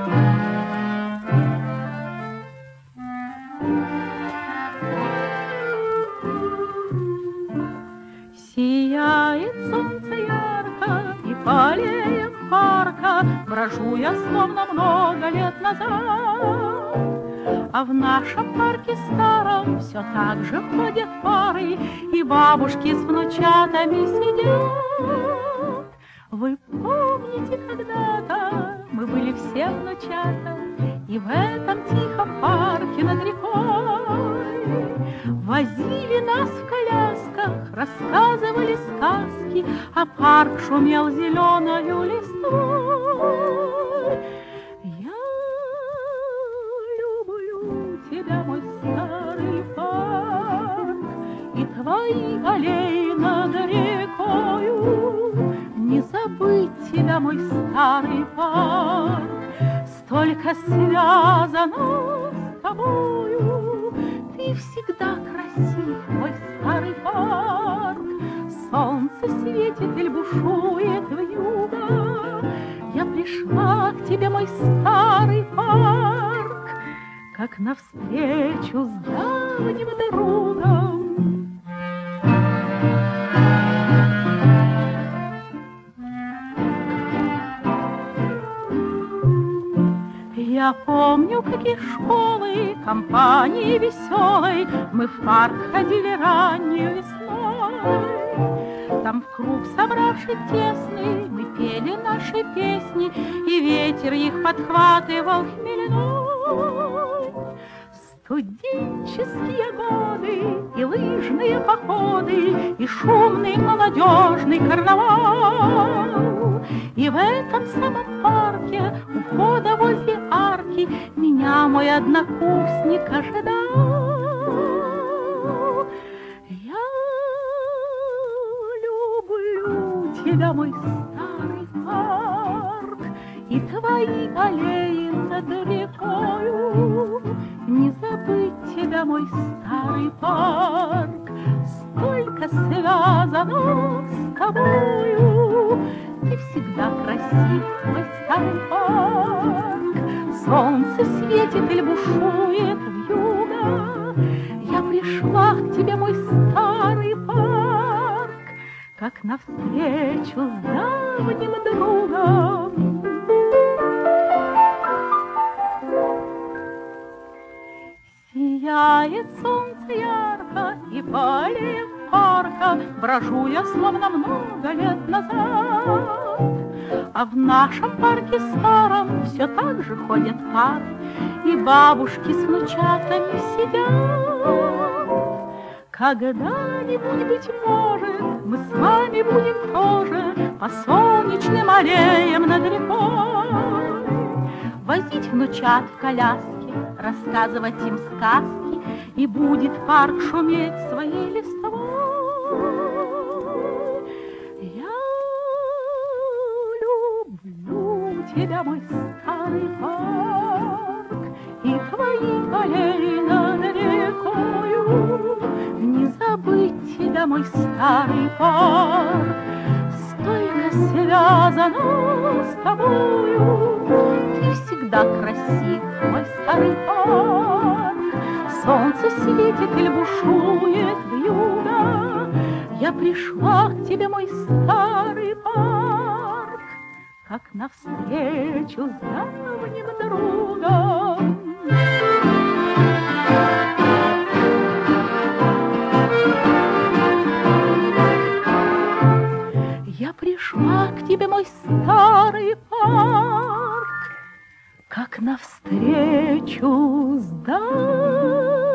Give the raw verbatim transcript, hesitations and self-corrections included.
Сияет солнце ярко, и по аллеям парка брожу я, словно много лет назад. А в нашем парке старом все так же ходят пары, и бабушки с внучатами сидят. Вы помните, когда-то мы были все внучата, и в этом тихом парке над рекой возили нас в колясках, рассказывали сказки, а парк шумел зеленою листвой. Я люблю тебя, мой старый парк, и твои аллеи над рекою. Не забыть тебя, мой старый парк, столько связано с тобою. Ты всегда красив, мой старый парк. Солнце светит или бушует вьюга. Я пришла к тебе, мой старый парк, как навстречу с давним другом. Я помню, какие школы, компании веселой мы в парк ходили раннюю весной. Там в круг собравшись тесный мы пели наши песни, и ветер их подхватывал хмельной. Студенческие годы и лыжные походы, и шумный молодежный карнавал. И в этом самом парке, у входа возле арки, меня мой однокурсник ожидал. Я люблю тебя, мой старый парк, и твои аллеи над рекою. Не забыть тебя, мой старый парк, столько связано с тобою. Ты всегда красив, мой старый парк. Солнце светит или бушует вьюга. Я пришла к тебе, мой старый парк, как навстречу с давним другом. Сияет солнце ярко, и по аллеям парка брожу я, словно много лет назад. А в нашем парке старом все так же ходят пары, и бабушки с внучатами сидят. Когда-нибудь, быть может, мы с вами будем тоже по солнечным аллеям над рекой возить внучат в коляске, рассказывать им сказки, и будет парк шуметь своей листвой. Я люблю тебя, мой старый парк, и твои аллеи над рекою. Не забыть тебя, мой старый парк, столько связано с тобою. Ты всегда красив, мой старый парк. Солнце светит или бушует вьюга. Я пришла к тебе, мой старый парк, как навстречу с давним другом. Я пришла к тебе, мой старый парк, как навстречу с давним